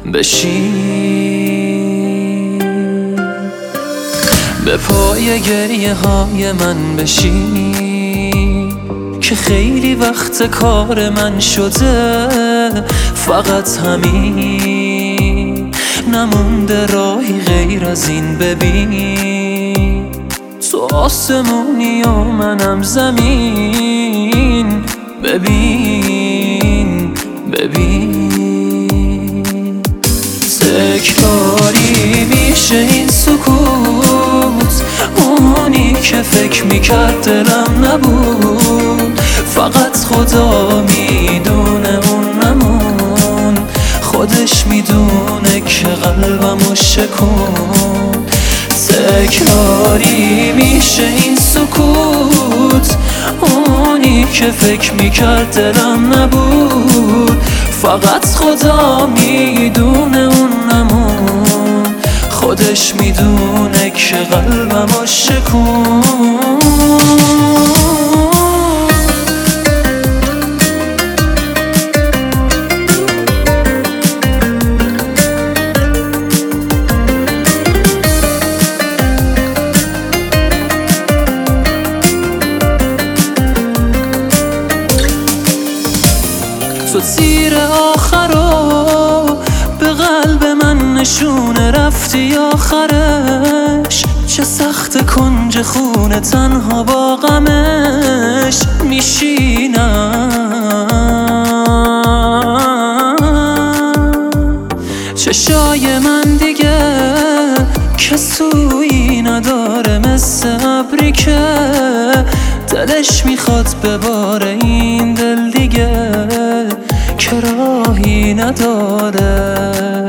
بشین، به پای گریه های من بشین که خیلی وقت کار من شده، فقط همین نمونده راهی غیر از این. ببین تو آسمونی و منم زمین، ببین ببین تکراری میشه این سکوت، اونی که فکر میکرد دلم نبود، فقط خدا میدونه اون نمون، خودش میدونه که قلبمو شکون. تکراری میشه این سکوت، اونی که فکر میکرد دلم نبود، فقط خدا میدونه اون نمون، خودش میدونه که قلبمو شکون. تو تیر آخرو به قلب من نشونه رفتی آخرش، چه سخت کنج خونه تنها با غمش میشینم. چشای من دیگه کسویی نداره، مثل ابری که دلش میخواد بباره این دل دیگه که راهی نداره.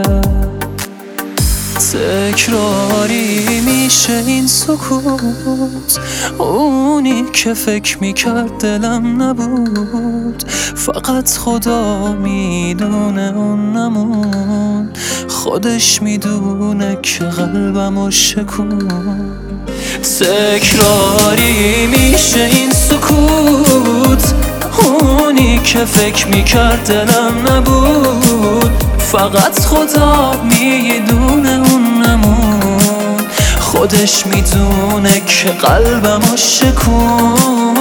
تکراری میشه این سکوت، اونی که فکر میکرد دلم نبود، فقط خدا میدونه اون نمون، خودش میدونه که قلبمو شکون. تکراری میشه این سکوت، اونی که فکر میکرد دلم نبود، فقط خدا میدونه اون نمون، خودش میدونه که قلبمو شکون.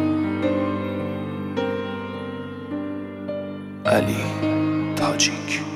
علی تاجیک.